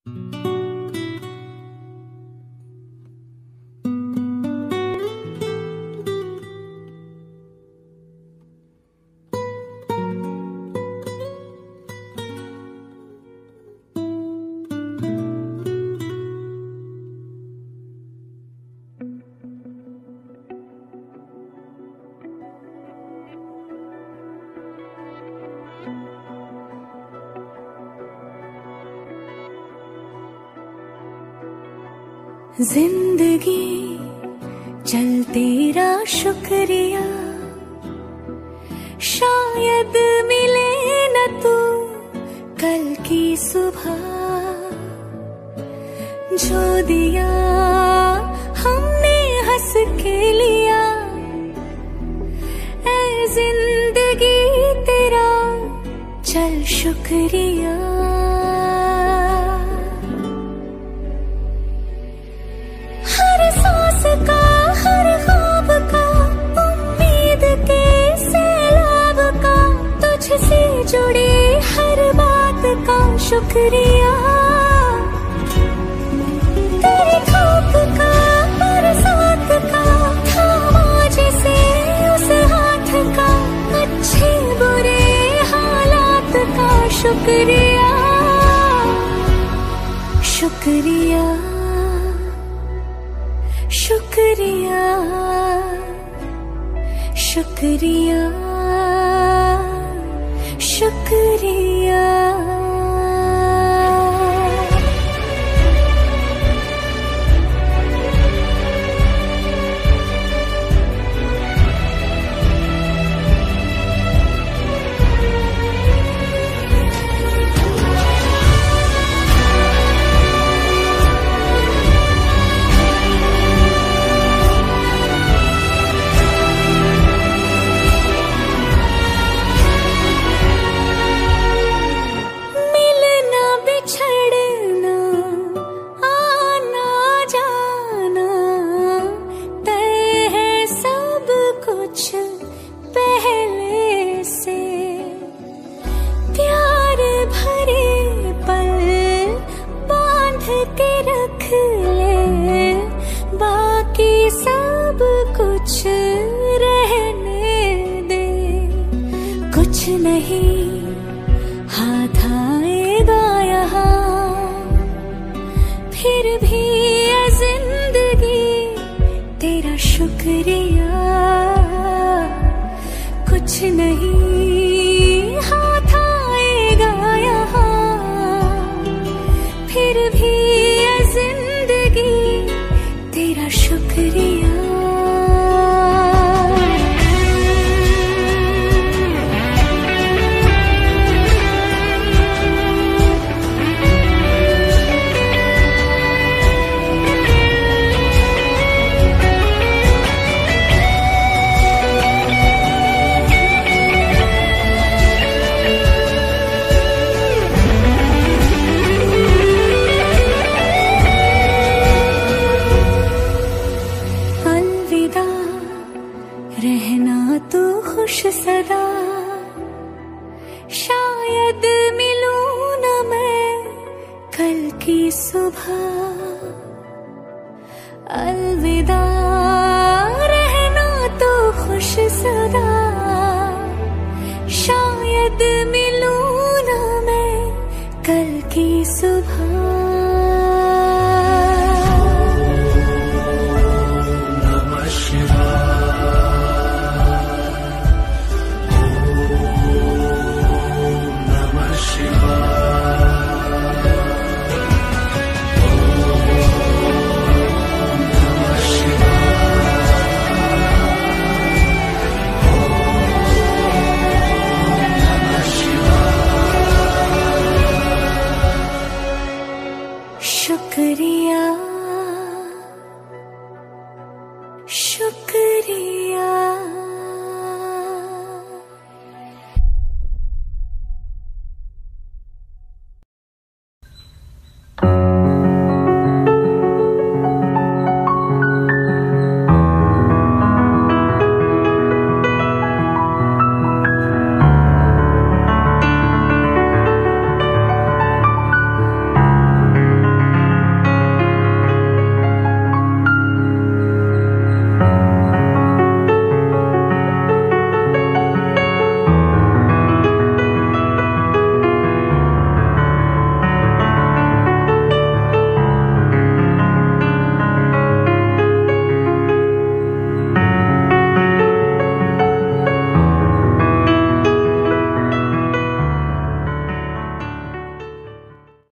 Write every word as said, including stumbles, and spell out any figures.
जिंदगी चल तेरा शुक्रिया, शायद मिले न तू कल की सुबह। जो दिया हमने हंस के लिया, ऐ जिंदगी तेरा चल शुक्रिया। का हर ख्वाब का, उम्मीद के सैलाब का, तुझसे जुड़ी हर बात का शुक्रिया। तेरी धूप का बरसात का, थामा जिसे उस हाथ का, अच्छे बुरे हालात का शुक्रिया। शुक्रिया शुक्रिया शुक्रिया शुक्रिया। कुछ नहीं हाथ आएगा यहाँ, फिर भी ये जिंदगी तेरा शुक्रिया। कुछ नहीं हाथ आएगा यहाँ, फिर भी ये जिंदगी तेरा शुक्रिया। रहना तू खुश सदा, शायद मिलूं न मैं कल की सुबह। अलविदा रहना तू खुश सदा, शायद मिलूं न मैं कल की सुबह। शुक्रिया शुक्रिया।